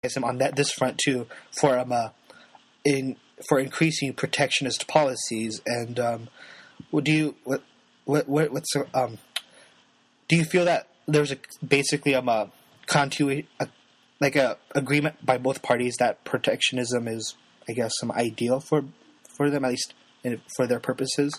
on this front too for increasing protectionist policies. And do you feel that there's basically a agreement by both parties that protectionism is, I guess, some ideal for them, at least for their purposes?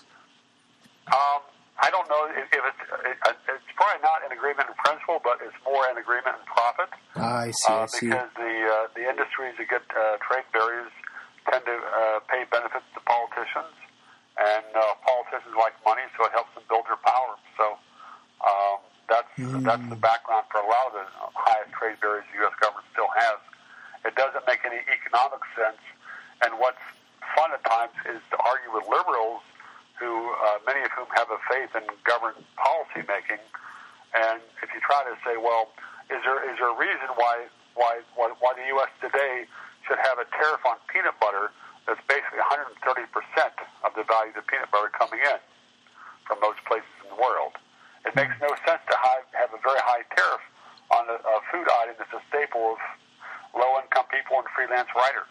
I don't know if it's probably not an agreement in principle, but it's more an agreement in profit. I see. Because the industries that get trade barriers tend to pay benefits to politicians, and politicians like money, so it helps them build their power. So that's the background for a lot of the highest trade barriers the U.S. government still has. It doesn't make any economic sense, and what's fun at times is to argue with liberals, who many of whom have a faith in government policy making. And if you try to say, well, is there a reason why the U.S. today should have a tariff on peanut butter that's basically 130% of the value of the peanut butter coming in from most places in the world? It makes no sense to have a very high tariff on a food item that's a staple of low-income people and freelance writers.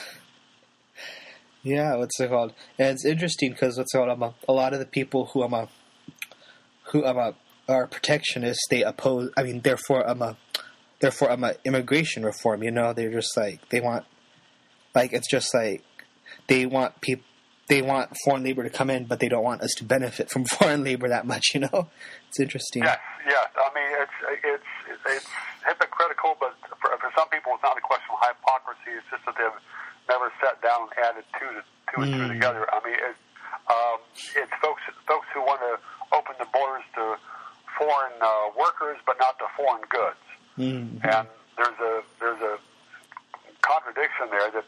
Yeah, what's it called? And it's interesting because a lot of the people who are protectionists, they oppose. I mean, therefore immigration reform. You know, they're just like they want foreign labor to come in, but they don't want us to benefit from foreign labor that much. You know, it's interesting. Yes. I mean, it's hypocritical, but for some people, it's not a question of hypocrisy. It's just that they've never sat down and added two and two together. I mean, it's folks who want to open the borders to foreign workers, but not to foreign goods. Mm-hmm. And there's a contradiction there that,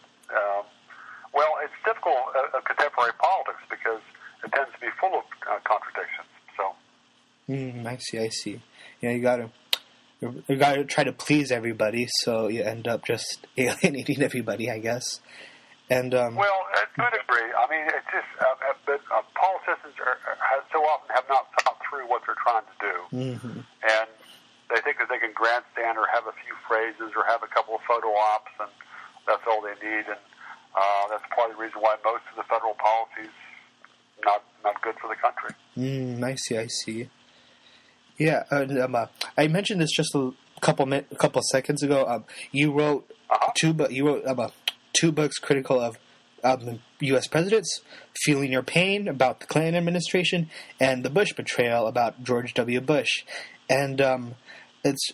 it's typical of contemporary politics because it tends to be full of contradictions. So, I see. Yeah, you gotta try to please everybody, so you end up just alienating everybody, I guess. And to a degree, I mean, it's just but politicians so often have not thought through what they're trying to do, and they think that they can grandstand or have a few phrases or have a couple of photo ops, and that's all they need. And that's part of the reason why most of the federal policies not good for the country. I see. Yeah, I mentioned this just a couple seconds ago. You wrote two books critical of U.S. presidents, Feeling Your Pain about the Clinton administration, and The Bush Betrayal about George W. Bush. And it's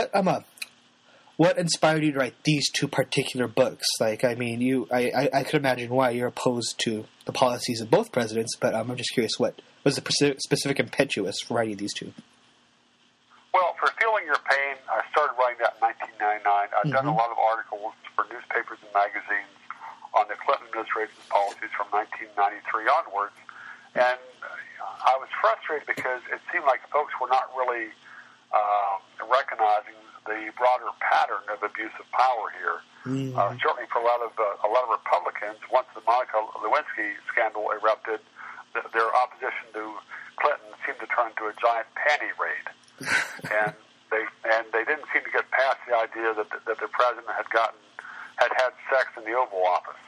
what inspired you to write these two particular books? Like, I mean, I could imagine why you're opposed to the policies of both presidents, but I'm just curious, what was the specific impetus for writing these two? Well, for Feeling Your Pain, I started writing that in 1999. I've done a lot of articles for newspapers and magazines on the Clinton administration's policies from 1993 onwards, and I was frustrated because it seemed like folks were not really recognizing the broader pattern of abuse of power here. Certainly for a lot of Republicans, once the Monica Lewinsky scandal erupted, their opposition to Clinton seemed to turn into a giant panty raid. and they didn't seem to get past the idea that the president had sex in the Oval Office.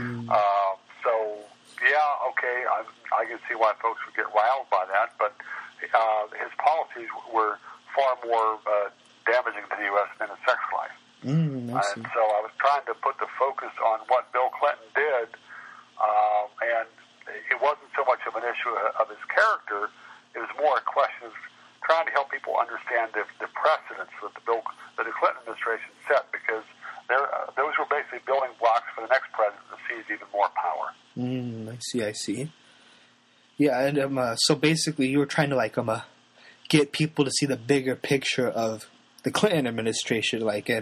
So yeah, okay, I can see why folks would get riled by that, but his policies were far more damaging to the U.S. than his sex life. And so I was trying to put the focus on what Bill Clinton did, and it wasn't so much of an issue of his character. It was more a question of trying to help people understand the precedents that the Clinton administration set, because those were basically building blocks for the next president to seize even more power. I see. Yeah, and so basically you were trying to get people to see the bigger picture of the Clinton administration,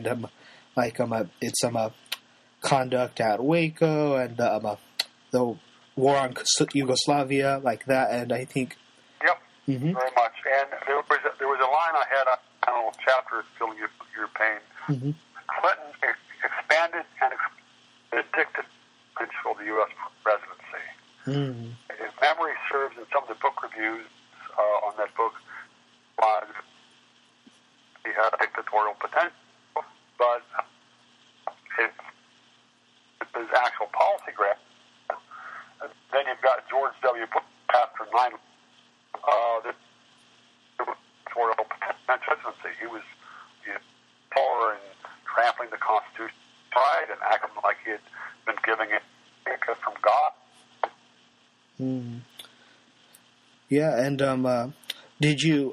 it's conduct at Waco and the war on Yugoslavia, like that, and I think. Yep, very much. And there was a line I had on a chapter, Feeling Your Pain. Clinton expanded and addicted control of the U.S. presidency. If memory serves, in some of the book reviews on that book, he had dictatorial potential, but his actual policy graph. And then you've got George W. Bush after 9/11. The presidency. He was power and trampling the Constitution right and acting like he had been giving it from God. Yeah, and did you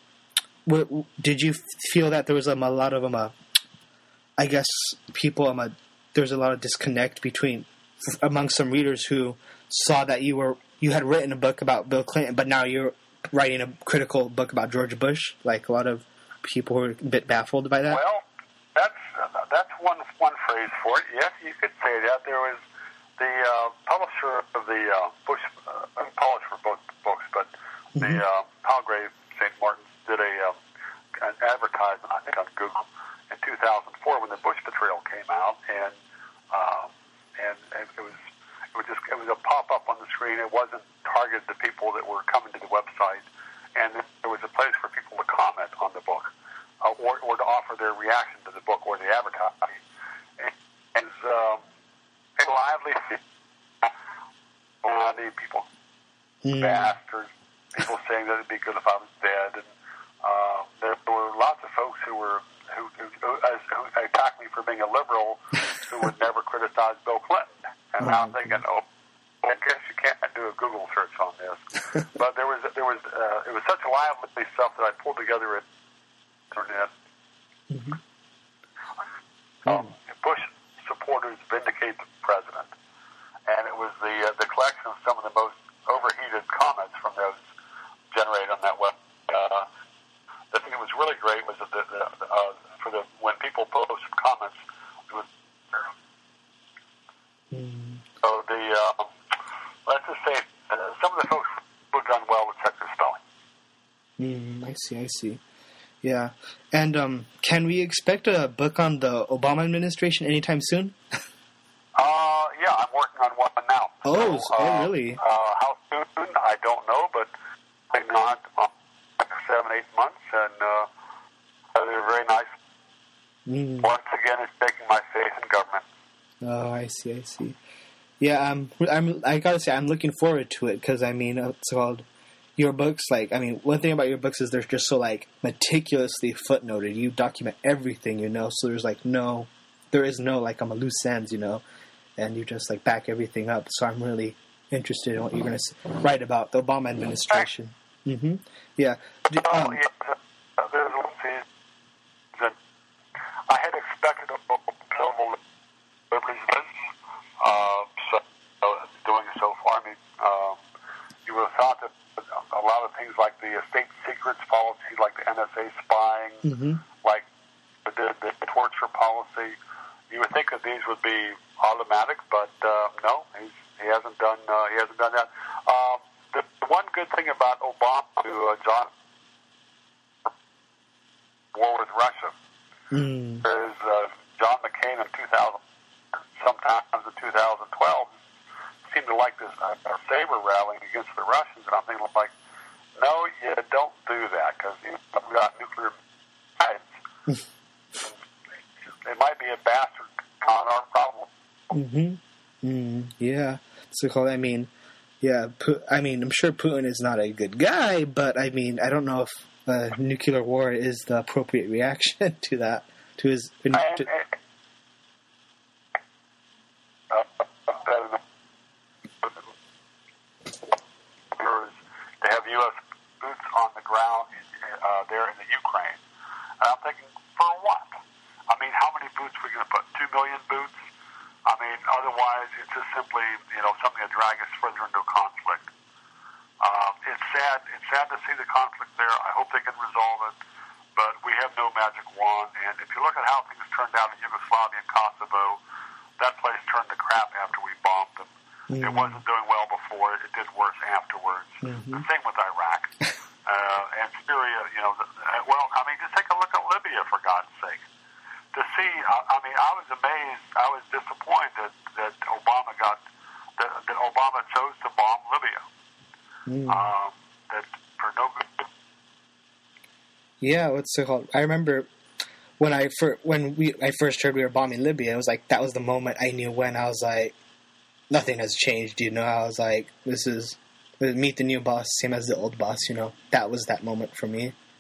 feel that there was a lot of I guess people there was a lot of disconnect among some readers who saw that you had written a book about Bill Clinton, but now you're writing a critical book about George Bush? Like, a lot of people were a bit baffled by that. Well, that's one phrase for it. Yes, you could say that. There was the publisher of the Bush, published for both books, but the Palgrave St. Martin's did an advertisement, I think, on Google in 2004 when the Bush Betrayal came out, and it was a pop-up on the screen. It wasn't targeted to people that were coming to the website, and there was a place for people to comment on the book or to offer their reaction to the book or the advertising. And a lively people, bastards, people saying that it'd be good if I was dead, and there were lots of folks who attacked me for being a liberal who would never criticize Bill Clinton. And now I'm thinking, I guess you can't do a Google search on this. But it was such lively stuff that I pulled together at internet. Bush supporters vindicate the president, and it was the collection of some of the most overheated comments from those generated on that web. The thing that was really great was that when people posted comments, it was so let's just say some of the folks who have done well with check their spelling. I see. Yeah. And can we expect a book on the Obama administration anytime soon? Yeah, I'm working on one now. Oh, really? How soon? I don't know, but I think not 7-8 months, and they're very nice. Once again, it's taking my faith in government. Oh, I see. Yeah, I gotta say, I'm looking forward to it, because, I mean, it's called your books. Like, I mean, one thing about your books is they're just so, like, meticulously footnoted. You document everything, so there's, like, there is no, like, loose ends, and you just, like, back everything up. So I'm really interested in what you're going to write about the Obama administration. Yeah. There's one thing that I had expected a global liberties so doing it so far. I mean, you would have thought that a lot of things like the state secrets policy, like the NSA spying, like the torture policy, you would think that these would be automatic, but no, he hasn't done that. The one good thing about Obama to John war with Russia is John McCain in 2000, sometimes in 2012, seemed to like this saber rallying against the Russians, and I'm thinking like, no, you don't do that, because we've got nuclear weapons. It might be a bastard on our problem. Yeah. So, I mean, yeah, I'm sure Putin is not a good guy, but, I mean, I don't know if nuclear war is the appropriate reaction to that, to his... to have U.S. boots on the ground there in the Ukraine. And I'm thinking, for what? I mean, how many boots are we going to put? 2 million boots? I mean, otherwise, it's just simply, something to drag us further into a conflict. It's sad. It's sad to see the conflict there. I hope they can resolve it, but we have no magic wand. And if you look at how things turned out in Yugoslavia and Kosovo, that place turned to crap after we bombed them. It wasn't doing well before. It did worse afterwards. The same with Iraq. And Syria, just take a look at Libya, for God's sake. To see, I was amazed. I was disappointed that Obama chose to bomb Libya. That for no good. Yeah, what's it called? I remember when I first heard we were bombing Libya, it was like that was the moment I knew when I was like, nothing has changed. You know, I was like, this is meet the new boss, same as the old boss. You know, that was that moment for me.